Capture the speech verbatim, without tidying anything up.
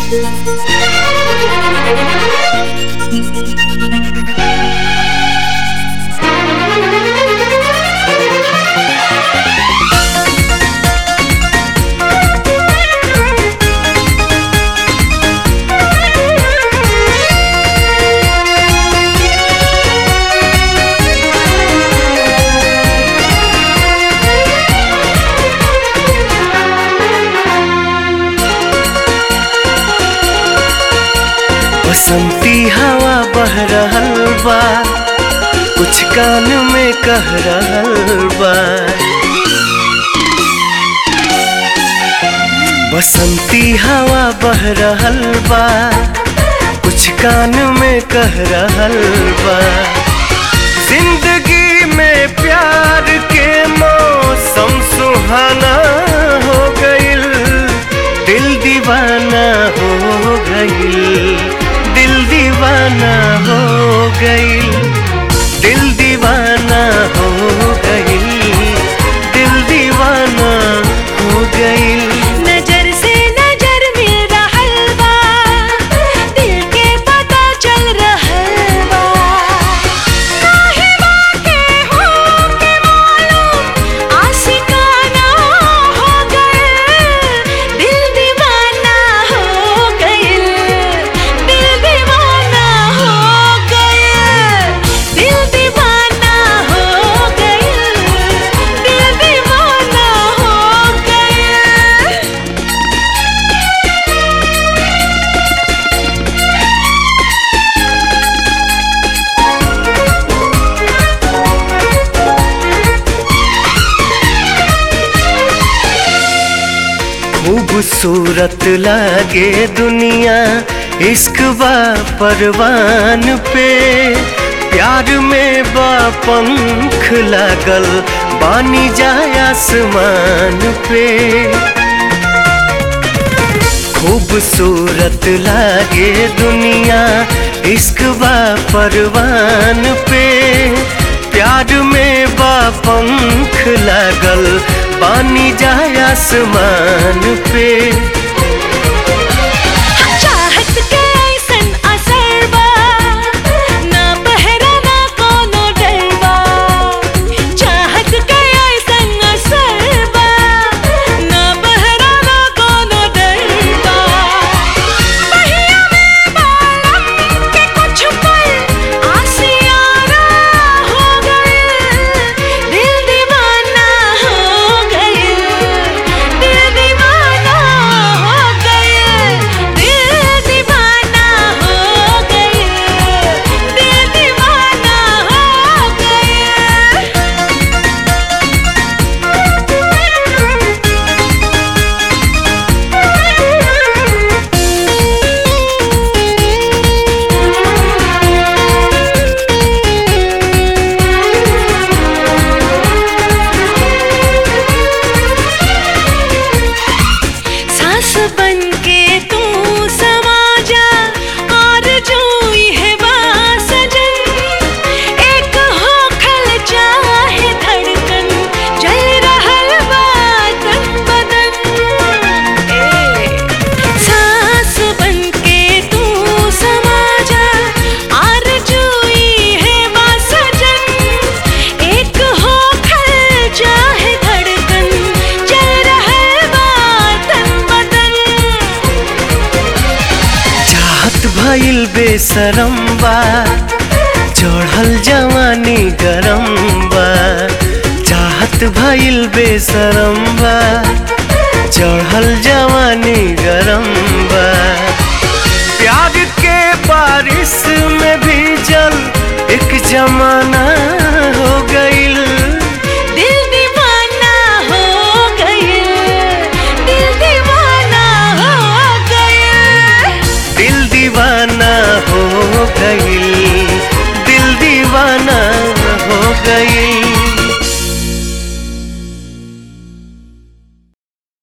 बसंती हवा बह रहल बा, कुछ कान में कह रहल बा। बसंती हवा बह रहल बा, कुछ कान में कह रहल बा। जिंदगी में प्यार के मौसम सुहाना हो गइल, दिल दीवाना हो गइल, दिल दीवाना हो गइल, दिल दीवाना हो गइल, दिल दीवाना हो गइल। नजर से नजर मिल रहल बा, दिल के पता चल रहल बा। काहे बाके हो के मालूम आशिकाना हो गइल, दिल दीवाना हो गइल, दिल दीवाना हो गइल, दिल दीवाना हो गइल, दिल दीवाना हो गइल। खूबसूरत लागे दुनिया, इश्क बा परवान पे। प्यार में बा पंख लागल, बानी जाए आसमान पे। खूबसूरत लागे दुनिया, इश्क बा परवान पे। प्यार में बा पंख लागल, बानी जाए आसमान पे। चाहत के ऐसन असर बा, ना पहरा ना कोनो डर बा। चाहत के ऐसन असर बा, ना पहरा ना कोनो डर बा। बहिया में बालम के कुछ पल आसियाना हो गइल, दिल दीवाना हो गइल, दिल दीवाना हो गइल, दिल दीवाना हो गइल, दिल दीवाना हो गइल। सांस बन के तू समा जा, और जोई है बा सजन। एक होखल चाहे धड़कन, चल रहल बा तन बदन। ए सांस बन के तू समा जा, और जोई है बा सजन। एक होखल चाहे धड़कन, चल रहल बा तन बदन। चाहत भइल बेसरम बा, चढ़ल जवानी गरम बा। चाहत भइल बेसरम बा, चढ़ल जवानी गरम बा। प्यार के बारिश में भी जल एक जमाना हो गइल, दिल दीवाना हो गइल, दिल दीवाना हो गइल। दिल दीवाना हो गइल।